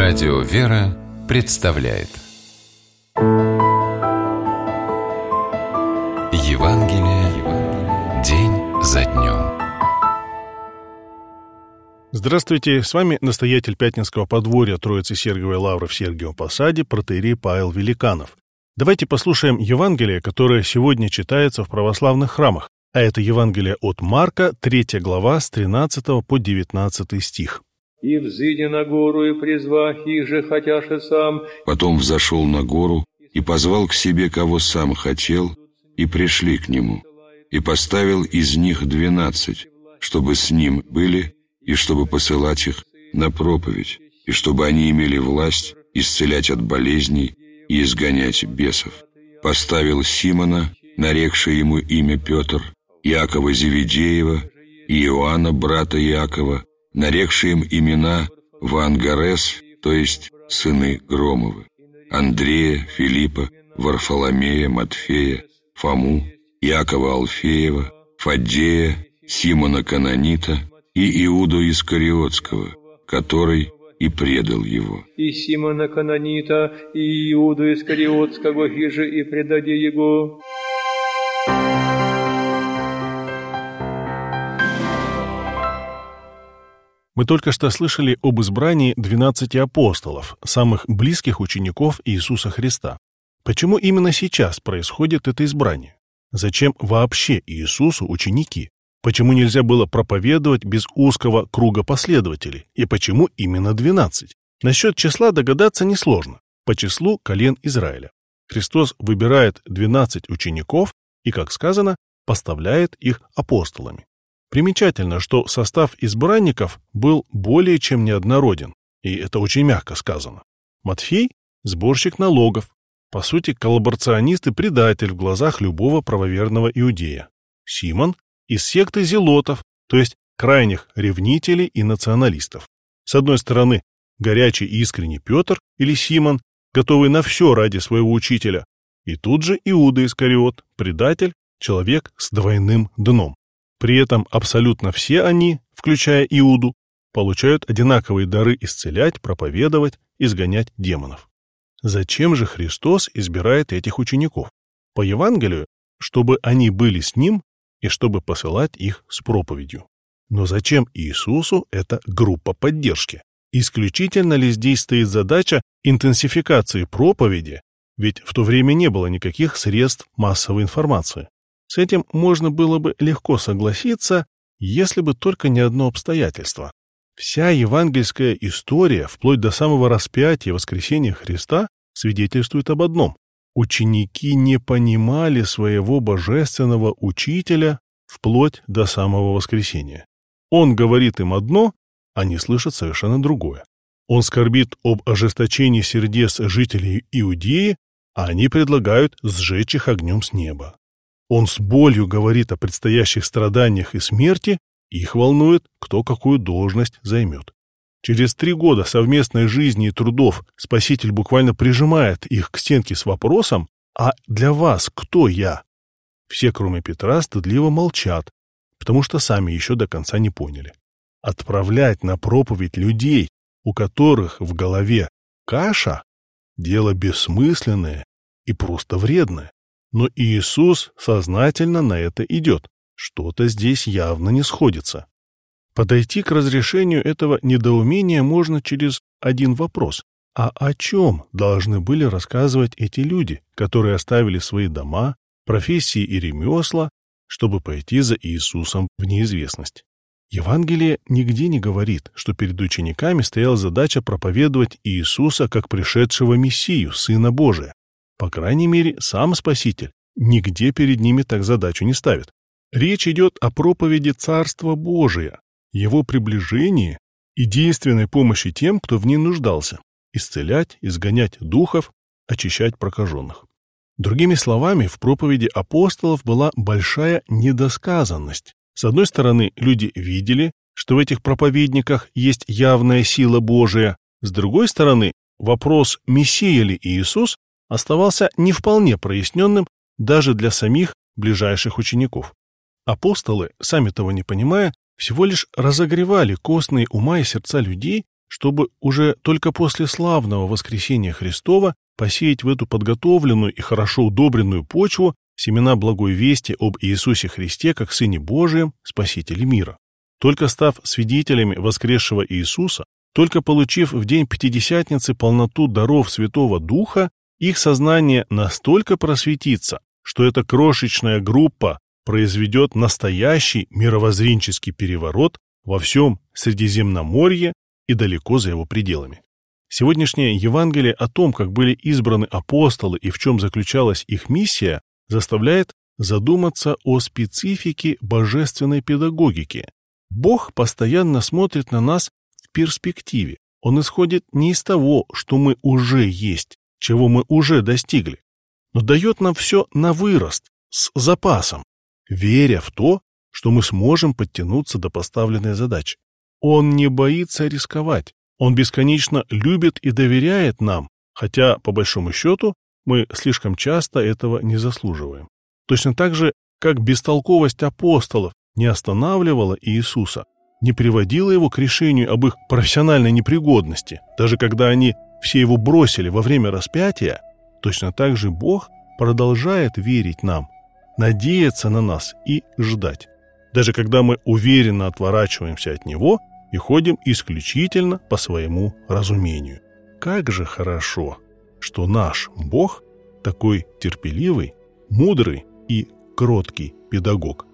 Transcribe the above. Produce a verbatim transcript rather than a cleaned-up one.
Радио «Вера» представляет Евангелие день за днем. Здравствуйте, с вами настоятель Пятницкого подворья Троицы Сергиевой Лавры в Сергиевом Посаде протоиерей Павел Великанов. Давайте послушаем Евангелие, которое сегодня читается в православных храмах, а это Евангелие от Марка, третья глава, с тринадцатого по девятнадцатый стих. «И взыди на гору, и призвах их же, хотяше сам». Потом взошел на гору и позвал к себе, кого сам хотел, и пришли к нему. И поставил из них двенадцать, чтобы с ним были, и чтобы посылать их на проповедь, и чтобы они имели власть исцелять от болезней и изгонять бесов. Поставил Симона, нарекший ему имя Петр, Иакова Зеведеева и Иоанна, брата Иакова, нарекший им имена Ваангарес, то есть сыны Громовы, Андрея, Филиппа, Варфоломея, Матфея, Фому, Иакова Алфеева, Фаддея, Симона Канонита и Иуду Искариотского, который и предал его. «И Симона Канонита, и Иуду Искариотского, хиже и предаде его». Мы только что слышали об избрании двенадцати апостолов, самых близких учеников Иисуса Христа. Почему именно сейчас происходит это избрание? Зачем вообще Иисусу ученики? Почему нельзя было проповедовать без узкого круга последователей? И почему именно двенадцать? Насчет числа догадаться несложно. По числу колен Израиля. Христос выбирает двенадцать учеников и, как сказано, поставляет их апостолами. Примечательно, что состав избранников был более чем неоднороден, и это очень мягко сказано. Матфей – сборщик налогов, по сути, коллаборационист и предатель в глазах любого правоверного иудея. Симон – из секты зелотов, то есть крайних ревнителей и националистов. С одной стороны, горячий и искренний Петр или Симон, готовый на все ради своего учителя, и тут же Иуда Искариот, предатель, человек с двойным дном. При этом абсолютно все они, включая Иуду, получают одинаковые дары исцелять, проповедовать, изгонять демонов. Зачем же Христос избирает этих учеников? По Евангелию, чтобы они были с Ним и чтобы посылать их с проповедью. Но зачем Иисусу эта группа поддержки? Исключительно ли здесь стоит задача интенсификации проповеди, ведь в то время не было никаких средств массовой информации? С этим можно было бы легко согласиться, если бы только не одно обстоятельство. Вся евангельская история, вплоть до самого распятия и воскресения Христа, свидетельствует об одном. Ученики не понимали своего божественного учителя вплоть до самого воскресения. Он говорит им одно, они слышат совершенно другое. Он скорбит об ожесточении сердец жителей Иудеи, а они предлагают сжечь их огнем с неба. Он с болью говорит о предстоящих страданиях и смерти, их волнует, кто какую должность займет. Через три года совместной жизни и трудов Спаситель буквально прижимает их к стенке с вопросом: «А для вас кто я?» Все, кроме Петра, стыдливо молчат, потому что сами еще до конца не поняли. Отправлять на проповедь людей, у которых в голове каша, дело бессмысленное и просто вредное. Но Иисус сознательно на это идет. Что-то здесь явно не сходится. Подойти к разрешению этого недоумения можно через один вопрос. А о чем должны были рассказывать эти люди, которые оставили свои дома, профессии и ремесла, чтобы пойти за Иисусом в неизвестность? Евангелие нигде не говорит, что перед учениками стояла задача проповедовать Иисуса как пришедшего Мессию, Сына Божия. По крайней мере, сам Спаситель нигде перед ними так задачу не ставит. Речь идет о проповеди Царства Божия, его приближении и действенной помощи тем, кто в ней нуждался, исцелять, изгонять духов, очищать прокаженных. Другими словами, в проповеди апостолов была большая недосказанность. С одной стороны, люди видели, что в этих проповедниках есть явная сила Божия. С другой стороны, вопрос, Мессия ли Иисус, оставался не вполне проясненным даже для самих ближайших учеников. Апостолы, сами того не понимая, всего лишь разогревали костные ума и сердца людей, чтобы уже только после славного воскресения Христова посеять в эту подготовленную и хорошо удобренную почву семена благой вести об Иисусе Христе как Сыне Божием, Спасителе мира. Только став свидетелями воскресшего Иисуса, только получив в день Пятидесятницы полноту даров Святого Духа, их сознание настолько просветится, что эта крошечная группа произведет настоящий мировоззренческий переворот во всем Средиземноморье и далеко за его пределами. Сегодняшнее Евангелие о том, как были избраны апостолы и в чем заключалась их миссия, заставляет задуматься о специфике божественной педагогики. Бог постоянно смотрит на нас в перспективе. Он исходит не из того, что мы уже есть, чего мы уже достигли, но дает нам все на вырост, с запасом, веря в то, что мы сможем подтянуться до поставленной задачи. Он не боится рисковать. Он бесконечно любит и доверяет нам, хотя, по большому счету, мы слишком часто этого не заслуживаем. Точно так же, как бестолковость апостолов не останавливала Иисуса, не приводила его к решению об их профессиональной непригодности, даже когда они все его бросили во время распятия, точно так же Бог продолжает верить нам, надеяться на нас и ждать, даже когда мы уверенно отворачиваемся от Него и ходим исключительно по своему разумению. Как же хорошо, что наш Бог такой терпеливый, мудрый и кроткий педагог.